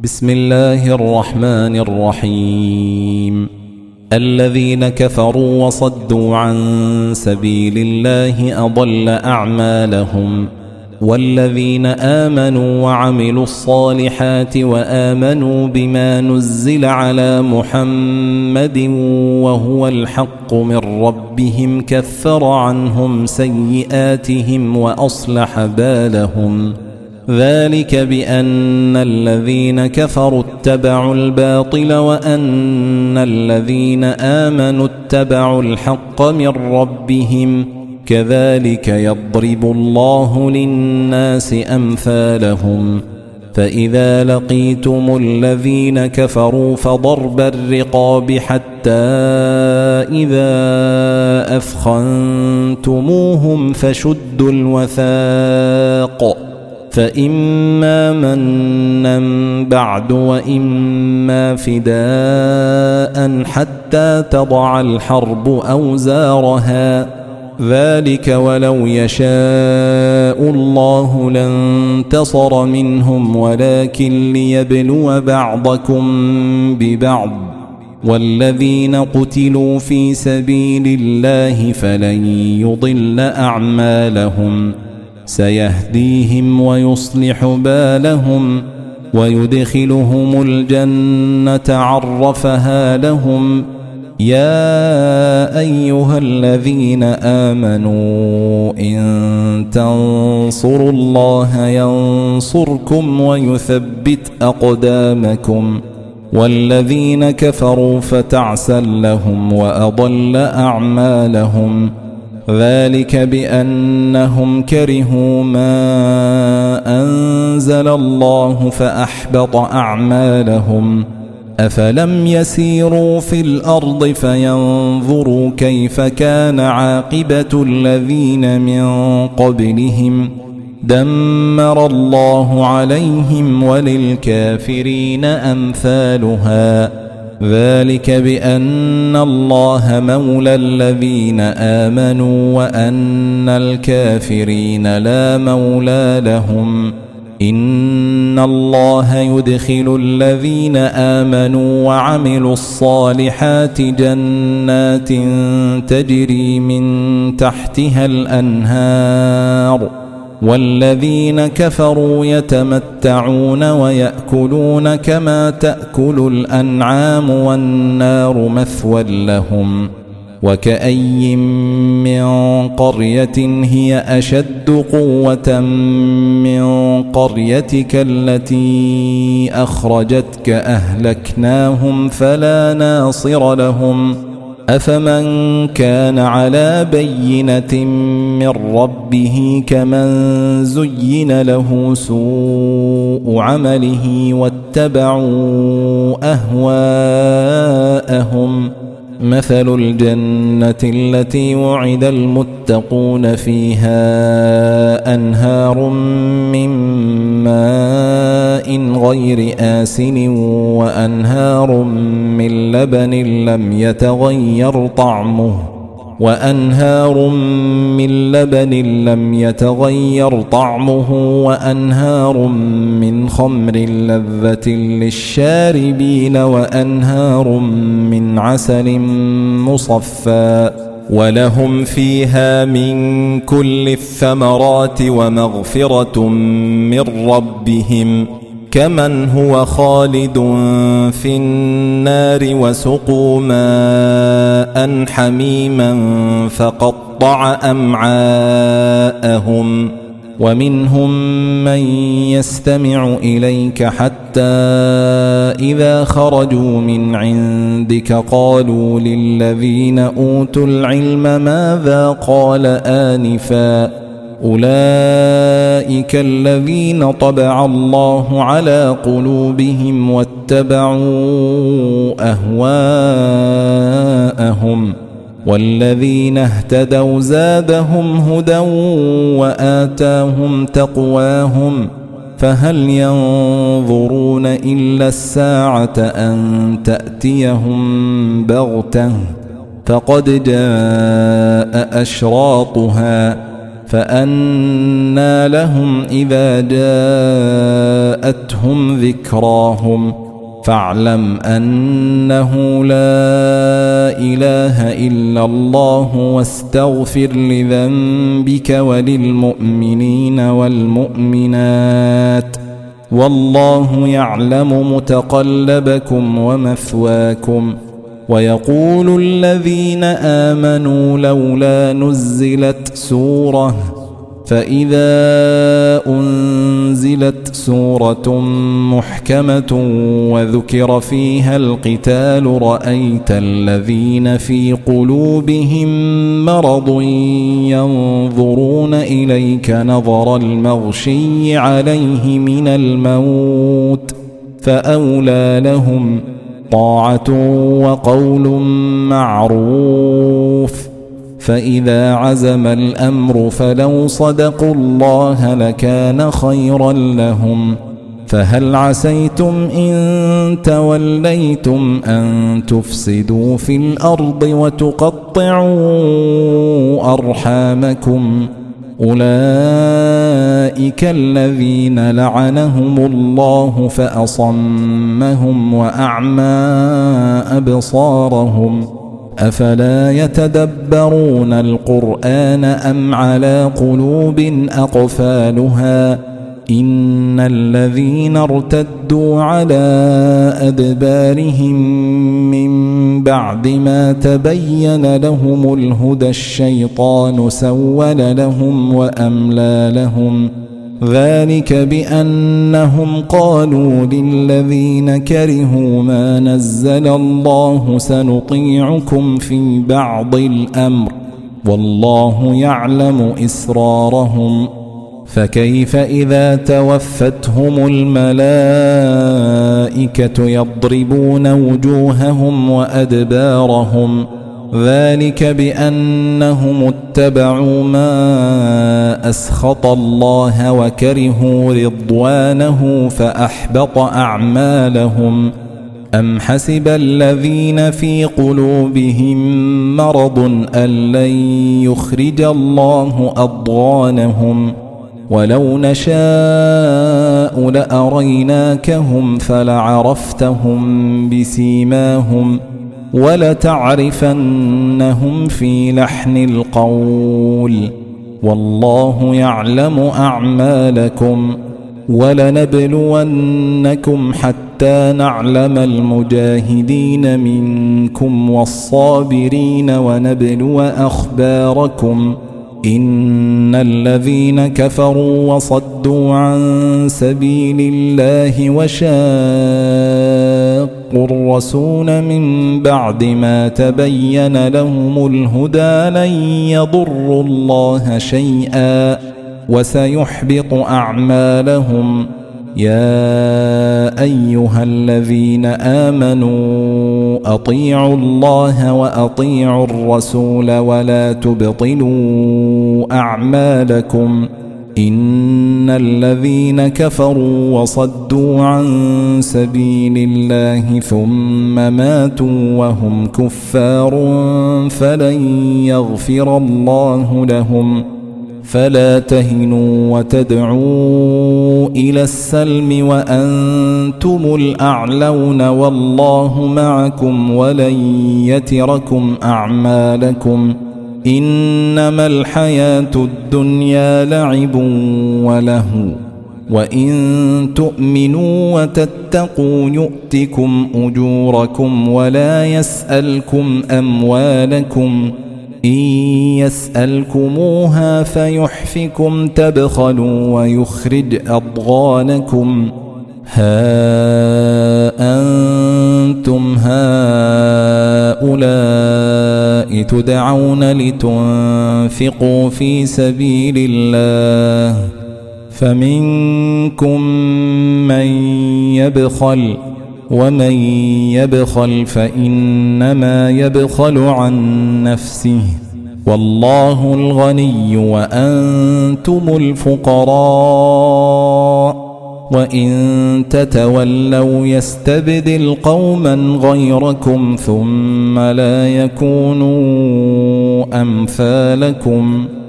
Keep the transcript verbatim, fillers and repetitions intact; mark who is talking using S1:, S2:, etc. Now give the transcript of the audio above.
S1: بسم الله الرحمن الرحيم. الذين كفروا وصدوا عن سبيل الله أضل أعمالهم، والذين آمنوا وعملوا الصالحات وآمنوا بما نزل على محمد وهو الحق من ربهم كفر عنهم سيئاتهم وأصلح بالهم. ذلك بأن الذين كفروا اتبعوا الباطل وأن الذين آمنوا اتبعوا الحق من ربهم، كذلك يضرب الله للناس أمثالهم. فإذا لقيتم الذين كفروا فضرب الرقاب حتى إذا أثخنتموهم فشدوا الوثاق، فإما منا بعد وإما فداء حتى تضع الحرب أوزارها، ذلك ولو يشاء الله لانتصر منهم ولكن ليبلو بعضكم ببعض، والذين قتلوا في سبيل الله فلن يضل أعمالهم، سيهديهم ويصلح بالهم ويدخلهم الجنة عرفها لهم. يا أيها الذين آمنوا إن تنصروا الله ينصركم ويثبت أقدامكم، والذين كفروا فتعسا لهم وأضل أعمالهم. ذلك بأنهم كرهوا ما أنزل الله فأحبط أعمالهم. أفلم يسيروا في الأرض فينظروا كيف كان عاقبة الذين من قبلهم، دمر الله عليهم وللكافرين أمثالها. ذلك بأن الله مولى الذين آمنوا وأن الكافرين لا مولى لهم. إن الله يدخل الذين آمنوا وعملوا الصالحات جنات تجري من تحتها الأنهار، والذين كفروا يتمتعون ويأكلون كما تأكل الأنعام والنار مثوى لهم. وكأي من قرية هي أشد قوة من قريتك التي أخرجتك أهلكناهم فلا ناصر لهم. أفمن كان على بينة من ربه كمن زين له سوء عمله واتبعوا أهواءهم. مثل الجنة التي وعد المتقون فيها أنهار من ماء غير آسن وأنهار من لبن لم يتغير طعمه وأنهار من لبن لم يتغير طعمه وأنهار من خمر لذة للشاربين وأنهار من عسل مصفى، ولهم فيها من كل الثمرات ومغفرة من ربهم، كمن هو خالد في النار وسقوا ماء حميما فقطع أمعاءهم. ومنهم من يستمع إليك حتى إذا خرجوا من عندك قالوا للذين أوتوا العلم ماذا قال آنفا، أولئك الذين طبع الله على قلوبهم واتبعوا أهواءهم، والذين اهتدوا زادهم هدى وآتاهم تقواهم. فهل ينظرون إلا الساعة أن تأتيهم بغتة، فقد جاء أشراطها، فأنى لهم إذا جاءتهم ذكراهم فاعلم أنه لا إله إلا الله واستغفر لذنبك وللمؤمنين والمؤمنات والله يعلم متقلبكم ومثواكم. ويقول الذين آمنوا لولا نزلت سورة فإذا أنزلت سورة محكمة وذكر فيها القتال رأيت الذين في قلوبهم مرض ينظرون إليك نظر المغشي عليه من الموت فأولى لهم طاعة وقول معروف. فإذا عزم الأمر فلو صدقوا الله لكان خيرا لهم. فهل عسيتم إن توليتم أن تفسدوا في الأرض وتقطعوا أرحامكم أولئك الذين لعنهم الله فأصمهم وأعمى أبصارهم أفلا يتدبرون القرآن أم على قلوب أقفالها إن الذين ارتدوا على أدبارهم من بعد ما تبين لهم الهدى الشيطان سول لهم وأملى لهم ذلك بأنهم قالوا للذين كرهوا ما نزل الله سنطيعكم في بعض الأمر والله يعلم إسرارهم. فكيف إذا توفتهم الملائكة يضربون وجوههم وأدبارهم ذلك بأنهم اتبعوا ما أسخط الله وكرهوا رضوانه فأحبط أعمالهم. أم حسب الذين في قلوبهم مرض أن لن يخرج الله أضغانهم ولو نشاء لأريناكهم فلعرفتهم بسيماهم ولتعرفنهم في لحن القول والله يعلم أعمالكم. ولنبلونكم حتى نعلم المجاهدين منكم والصابرين ونبلو أخباركم إن الذين كفروا وصدوا عن سبيل الله وشاقوا الرسول من بعد ما تبين لهم الهدى لن يضروا الله شيئا وسيحبط أعمالهم. يا أيها الذين آمنوا أطيعوا الله وأطيعوا الرسول ولا تبطلوا أعمالكم إن الذين كفروا وصدوا عن سبيل الله ثم ماتوا وهم كفار فلن يغفر الله لهم. فلا تهنوا وتدعوا إلى السلم وأنتم الأعلون والله معكم ولن يتركم أعمالكم إنما الحياة الدنيا لعب ولهو وإن تؤمنوا وتتقوا يؤتكم أجوركم ولا يسألكم أموالكم إن يسألكموها فيحفكم تبخلوا ويخرج أضغانكم. ها أنتم هؤلاء تدعون لتنفقوا في سبيل الله فمنكم من يبخل ومن يبخل فإنما يبخل عن نفسه والله الغني وأنتم الفقراء وإن تتولوا يستبدل قوما غيركم ثم لا يكونوا أمثالكم.